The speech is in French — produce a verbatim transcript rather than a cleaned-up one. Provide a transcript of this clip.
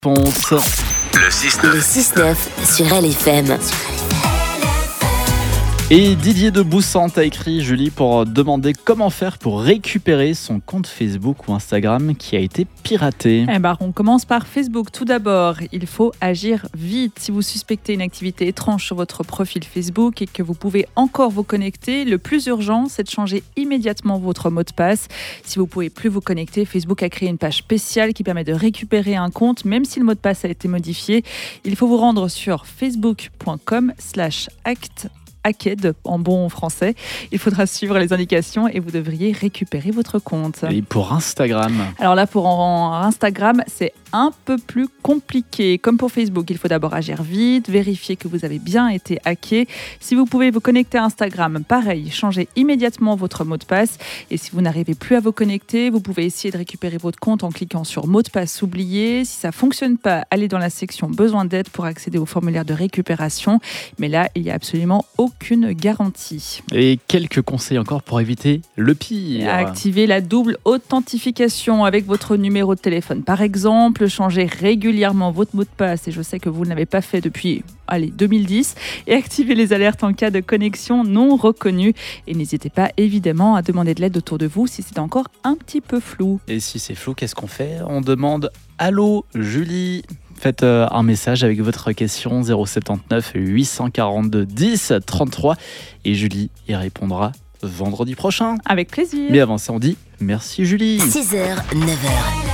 Ponce. Le six neuf. Le six neuf sur L F M. Et Didier de Boussante a écrit, Julie, pour demander comment faire pour récupérer son compte Facebook ou Instagram qui a été piraté. Eh ben, on commence par Facebook. Tout d'abord, il faut agir vite. Si vous suspectez une activité étrange sur votre profil Facebook et que vous pouvez encore vous connecter, le plus urgent, c'est de changer immédiatement votre mot de passe. Si vous ne pouvez plus vous connecter, Facebook a créé une page spéciale qui permet de récupérer un compte, même si le mot de passe a été modifié. Il faut vous rendre sur facebook.com slash act Hacked en bon français. Il faudra suivre les indications et vous devriez récupérer votre compte. Et pour Instagram ? Alors là, pour en Instagram, c'est un peu plus compliqué. Comme pour Facebook, il faut d'abord agir vite, vérifier que vous avez bien été hacké. Si vous pouvez vous connecter à Instagram, pareil, changez immédiatement votre mot de passe. Et si vous n'arrivez plus à vous connecter, vous pouvez essayer de récupérer votre compte en cliquant sur mot de passe oublié. Si ça ne fonctionne pas, allez dans la section besoin d'aide pour accéder au formulaire de récupération. Mais là, il n'y a absolument aucun aucune garantie. Et quelques conseils encore pour éviter le pire. Activez la double authentification avec votre numéro de téléphone. Par exemple, changez régulièrement votre mot de passe, et je sais que vous ne l'avez pas fait depuis allez, deux mille dix, et activez les alertes en cas de connexion non reconnue. Et n'hésitez pas évidemment à demander de l'aide autour de vous si c'est encore un petit peu flou. Et si c'est flou, qu'est-ce qu'on fait ? On demande « Allô, Julie ?» Faites un message avec votre question zéro sept neuf huit cent quarante-deux dix trente-trois et Julie y répondra vendredi prochain. Avec plaisir. Mais avant ça, on dit merci Julie. six heures, neuf heures.